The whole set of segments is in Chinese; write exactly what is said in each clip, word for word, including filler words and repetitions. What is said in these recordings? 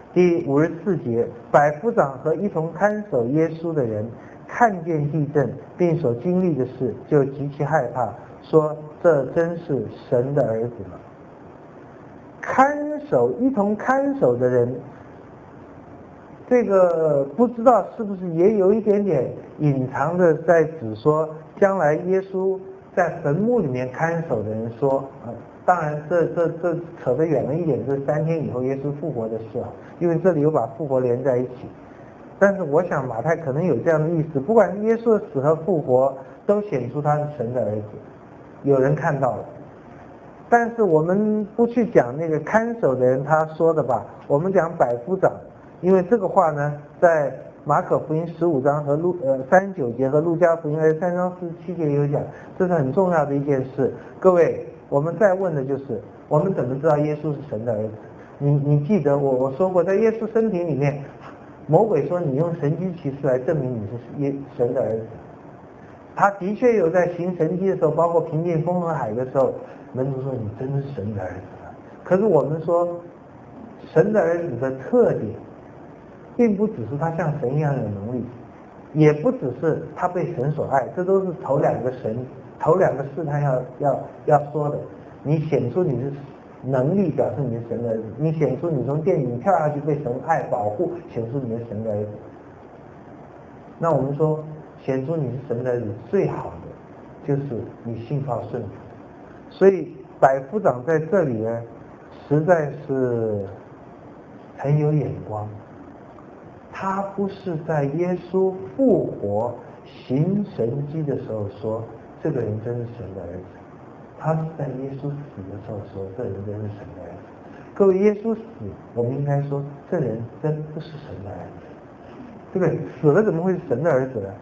第五十四节，百夫长和一同看守耶稣的人看见地震并所经历的事，就极其害怕，说这真是神的儿子了。看守一同看守的人，这个不知道是不是也有一点点隐藏的在指说将来耶稣在坟墓里面看守的人说啊，当然这这这扯得远了一点，这是三天以后耶稣复活的事啊，因为这里有把复活连在一起。但是我想马太可能有这样的意思，不管是耶稣的死和复活都显出他是神的儿子，有人看到了。但是我们不去讲那个看守的人他说的吧，我们讲百夫长，因为这个话呢在马可福音十五章和路呃三十九节和路加福音二十三章四十七节有讲，这是很重要的一件事。各位，我们再问的就是我们怎么知道耶稣是神的儿子？你你记得我我说过，在耶稣生平里面，魔鬼说你用神迹奇事来证明你是耶神的儿子，他的确有在行神迹的时候，包括平静风和海的时候，门徒说你真是神的儿子了。可是我们说神的儿子的特点并不只是他像神一样有能力，也不只是他被神所爱，这都是头两个神头两个试探要要要说的。你显出你是能力，表示你是神的儿子；你显出你从电影跳下去被神爱保护，显出你是神的儿子。那我们说显出你是神的儿子最好的就是你信靠顺服。所以百夫长在这里呢实在是很有眼光，他不是在耶稣复活行神迹的时候说这个人真是神的儿子，他是在耶稣死的时候说这人真是神的儿子。各位，耶稣死我们应该说这人真不是神的儿子，对不对？死了怎么会是神的儿子呢？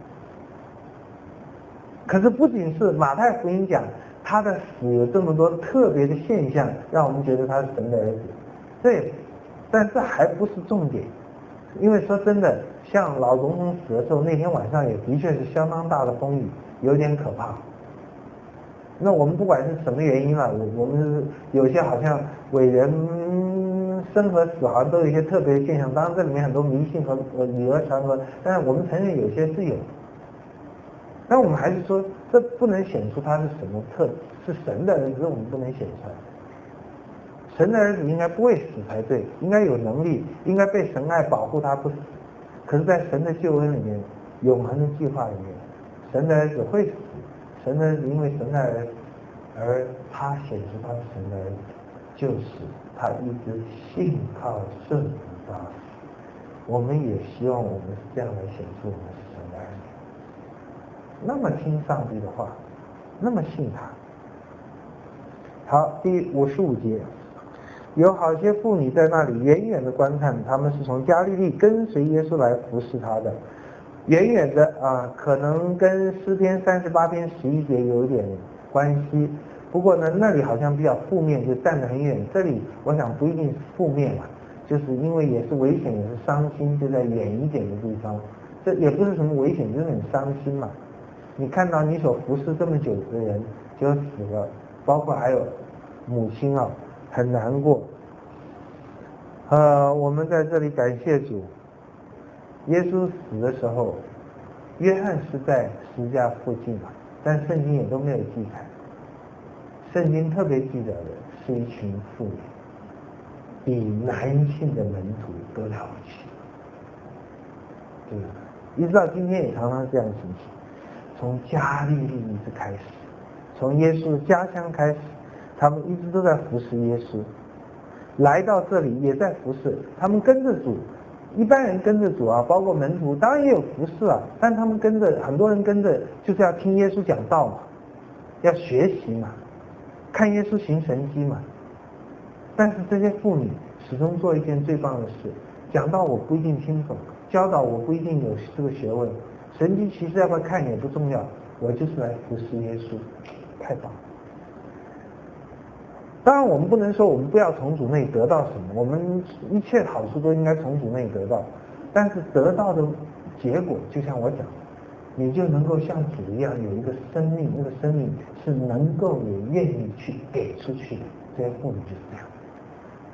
可是不仅是马太福音讲他的死有这么多特别的现象让我们觉得他是神的儿子，对，但这还不是重点。因为说真的，像老总统死的时候，那天晚上也的确是相当大的风雨，有点可怕。那我们不管是什么原因了，我们有些好像伟人生和死好像都有一些特别的现象，当然这里面很多迷信和呃以讹传讹，但是我们承认有些是有。但我们还是说，这不能显出他是什么特是神的儿子，我们不能显出来。神的儿子应该不会死才对，应该有能力，应该被神爱保护他不死。可是在神的救恩里面，永恒的计划里面，神的儿子会死，神的儿子因为神的儿子而他显出他是神的儿子，就是他一直信靠顺服他。我们也希望我们是这样来显出我们是神的儿子，那么听上帝的话，那么信他。好，第五十五节，有好些妇女在那里远远的观看，他们是从加利利跟随耶稣来服侍他的。远远的啊，可能跟诗篇三十八篇十一节有一点关系，不过呢，那里好像比较负面，就站得很远。这里我想不一定是负面了，就是因为也是危险，也是伤心，就在远一点的地方。这也不是什么危险，就是很伤心嘛。你看到你所服侍这么久的人就死了，包括还有母亲啊，很难过。呃，我们在这里感谢主，耶稣死的时候，约翰是在十字架附近嘛，但圣经也都没有记载。圣经特别记载的是一群妇女，比男性的门徒都了不起，对吧？一直到今天也常常这样情形。从加利利一直开始，从耶稣的家乡开始，他们一直都在服侍耶稣，来到这里也在服侍，他们跟着主。一般人跟着主啊，包括门徒当然也有服侍啊，但他们跟着，很多人跟着就是要听耶稣讲道嘛，要学习嘛，看耶稣行神迹嘛。但是这些妇女始终做一件最棒的事，讲道我不一定听懂，教导我不一定有这个学问，神迹其实要不要看也不重要，我就是来服侍耶稣，太棒了。当然我们不能说我们不要从主那里得到什么，我们一切好处都应该从主那里得到，但是得到的结果就像我讲的，你就能够像主一样有一个生命，那个生命是能够也愿意去给出去的。这些妇女就是这样，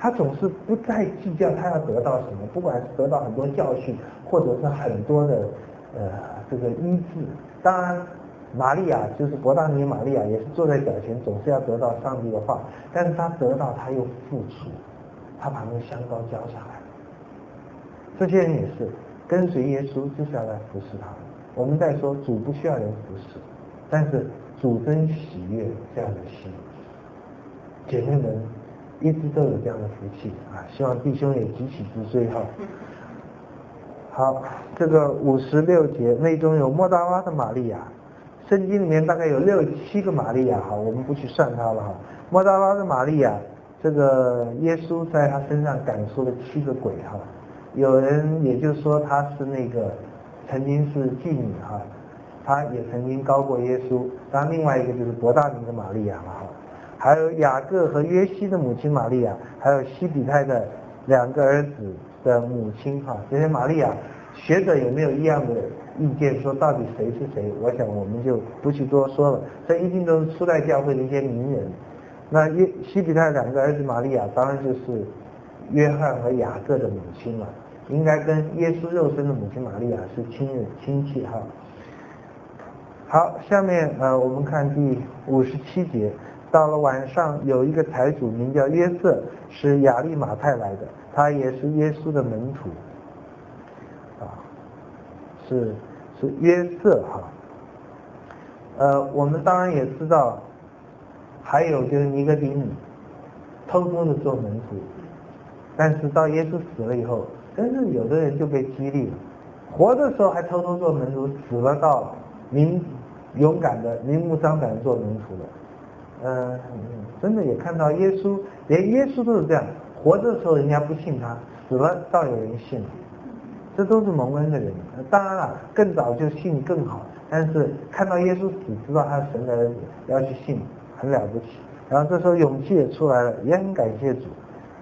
他总是不再计较他要得到什么，不管是得到很多教训，或者是很多的呃这个医治。当然，玛利亚就是伯大尼玛利亚也是坐在脚前，总是要得到上帝的话，但是他得到他又付出，他把那个香膏交下来。这些人也是跟随耶稣，就是要来服侍他。我们在说主不需要人服侍，但是主真喜悦这样的心。姐妹们一直都有这样的福气啊！希望弟兄也举起直追哈。好，这个五十六节内中有莫大拉的玛利亚，圣经里面大概有六七个玛利亚哈，我们不去算它了哈。莫大拉的玛利亚，这个耶稣在他身上赶出了七个鬼哈。有人也就说她是那个曾经是妓女哈，她也曾经高过耶稣。当然另外一个就是伯大尼的玛利亚嘛哈。还有雅各和约西的母亲玛利亚，还有西比泰的两个儿子的母亲哈，这些玛利亚，学者有没有一样的意见说到底谁是谁？我想我们就不去多说了，这一定都是初代教会的一些名人。那约西比泰两个儿子玛利亚，当然就是约翰和雅各的母亲了，应该跟耶稣肉身的母亲玛利亚是亲人亲戚哈。好，下面呃我们看第五十七节。到了晚上，有一个财主名叫约瑟，是亚利马太来的，他也是耶稣的门徒，啊，是是约瑟哈。呃，我们当然也知道，还有就是尼哥底母，偷偷的做门徒，但是到耶稣死了以后，真是有的人就被激励了，活的时候还偷偷做门徒，死了到明勇敢的明目张胆做门徒了。呃，真的也看到耶稣，连耶稣都是这样，活着的时候人家不信他，死了倒有人信了，这都是蒙恩的人。当然了，更早就信更好，但是看到耶稣死，知道他是神的儿子，要去信，很了不起。然后这时候勇气也出来了，也很感谢主。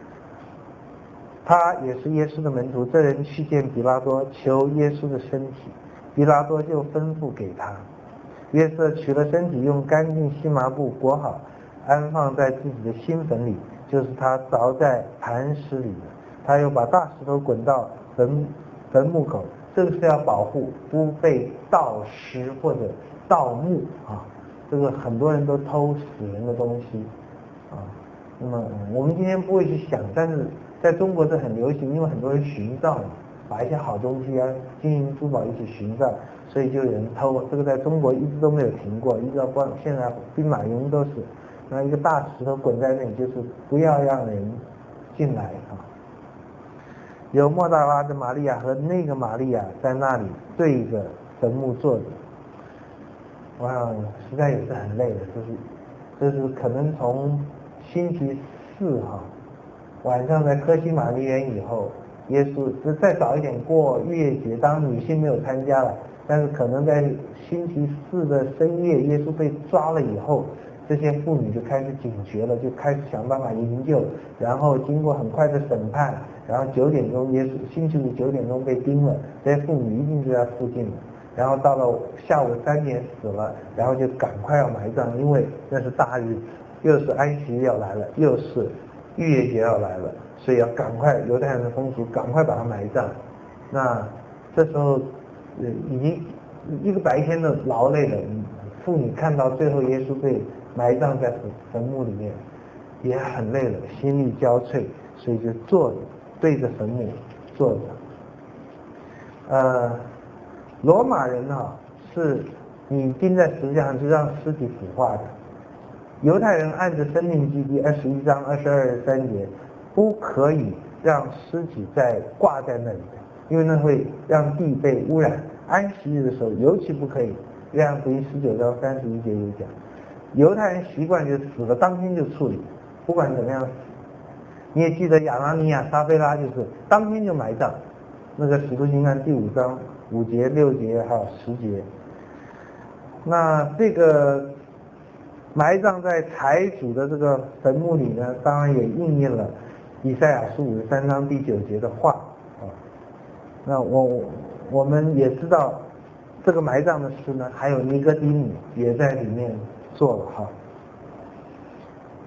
他也是耶稣的门徒，这人去见比拉多，求耶稣的身体，比拉多就吩咐给他。约瑟取了身体，用干净细麻布裹好，安放在自己的新坟里，就是他凿在磐石里的。他又把大石头滚到坟坟墓口，这个是要保护不被盗尸或者盗墓啊。这个很多人都偷死人的东西啊。那么我们今天不会去想，但是在中国这很流行，因为很多人寻造嘛，把一些好东西啊、金银珠宝一起寻造。所以就有人偷，这个在中国一直都没有停过，一直到光现在兵马俑都是，那一个大石头滚在那里，就是不要让人进来啊。有莫大拉的玛利亚和那个玛利亚在那里对着坟墓坐着，我想实在也是很累的，就是就是可能从星期四哈、啊、晚上在科西玛尼园以后，耶稣就再早一点过逾越节，当然女性没有参加了。但是可能在星期四的深夜，耶稣被抓了以后，这些妇女就开始警觉了，就开始想办法营救。然后经过很快的审判，然后九点钟，耶稣星期五九点钟被钉了，这些妇女一定就在附近了。然后到了下午三点死了，然后就赶快要埋葬，因为那是大日，又是安息日要来了，又是逾越节要来了，所以要赶快，犹太人的风俗，赶快把它埋葬。那这时候。已经一个白天的劳累了，妇女看到最后耶稣被埋葬在坟墓里面，也很累了，心力交瘁，所以就坐着对着坟墓坐着。呃，罗马人啊，是你钉在十字架上就让尸体腐化的，犹太人按着生命记第二十一章二十二三节，不可以让尸体再挂在那里的。因为那会让地被污染，安息日的时候尤其不可以。约翰福音十九章三十一节有讲，犹太人习惯就是死了当天就处理，不管怎么样死。你也记得亚拿尼亚、撒非拉就是当天就埋葬，那个使徒行传第五章五节、六节还有十节。那这个埋葬在财主的这个坟墓里呢，当然也应验了以赛亚书五十三章第九节的话。那我我们也知道，这个埋葬的事呢，还有尼哥底母也在里面做了哈。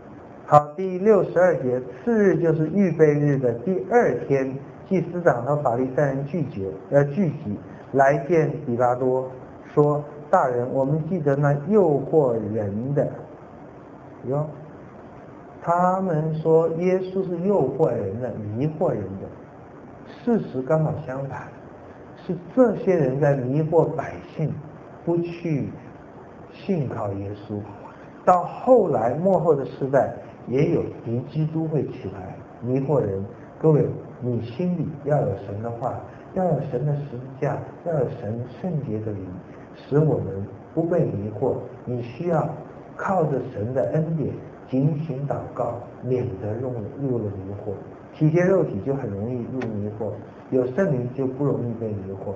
好，第六十二节，次日就是预备日的第二天，祭司长和法利赛人拒绝呃聚集来见比拉多，说：大人，我们记得那诱惑人的，哟，他们说耶稣是诱惑人的、迷惑人的，事实刚好相反，是这些人在迷惑百姓，不去信靠耶稣。到后来末后的时代，也有敌基督会起来迷惑人。各位，你心里要有神的话，要有神的十字架，要有神圣洁的灵，使我们不被迷惑。你需要靠着神的恩典警醒祷告，免得入入了迷惑。体贴肉体就很容易入迷惑，有圣灵就不容易被迷惑。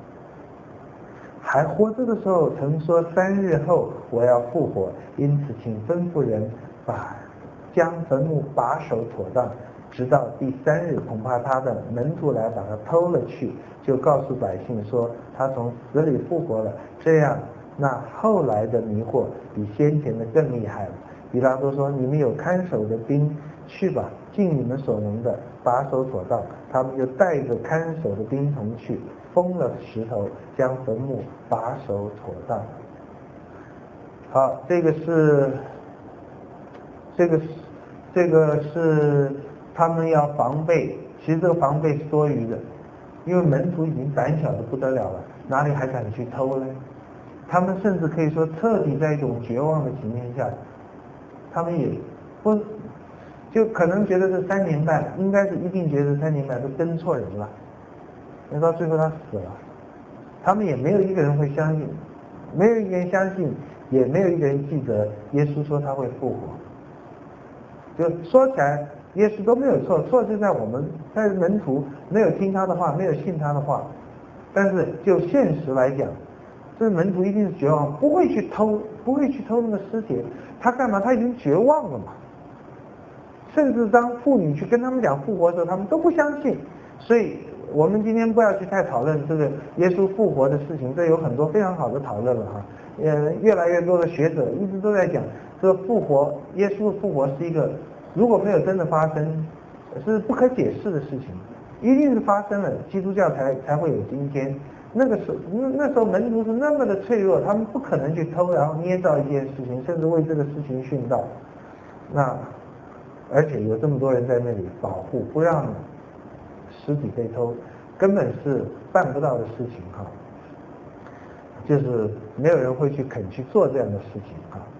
还活着的时候曾说三日后我要复活，因此请吩咐人把将坟墓把守妥当，直到第三日，恐怕他的门徒来把他偷了去，就告诉百姓说他从死里复活了。这样那后来的迷惑比先前的更厉害了。比拉多说：你们有看守的兵，去吧，尽你们所能的把守妥当。他们就带着看守的兵同去，封了石头，将坟墓把守妥当。好，这个是这个这个是他们要防备，其实这个防备是多余的，因为门徒已经胆小的不得了了，哪里还敢去偷呢？他们甚至可以说彻底在一种绝望的情况下，他们也不就可能觉得这三年半，应该是一定觉得三年半都跟错人了，那到最后他死了，他们也没有一个人会相信，没有一个人相信，也没有一个人记得耶稣说他会复活。就说起来耶稣都没有错，错就在我们在门徒没有听他的话，没有信他的话。但是就现实来讲，这门徒一定是绝望，不会去偷，不会去偷那个尸体，他干嘛？他已经绝望了嘛。甚至当妇女去跟他们讲复活的时候，他们都不相信。所以我们今天不要去太讨论这个耶稣复活的事情，这有很多非常好的讨论了哈。呃，越来越多的学者一直都在讲，这个复活，耶稣的复活是一个如果没有真的发生，是不可解释的事情，一定是发生了，基督教才才会有今天。那个时候，那那时候门徒是那么的脆弱，他们不可能去偷，然后捏造一件事情，甚至为这个事情殉道。那而且有这么多人在那里保护，不让尸体被偷，根本是办不到的事情哈。就是没有人会去肯去做这样的事情哈。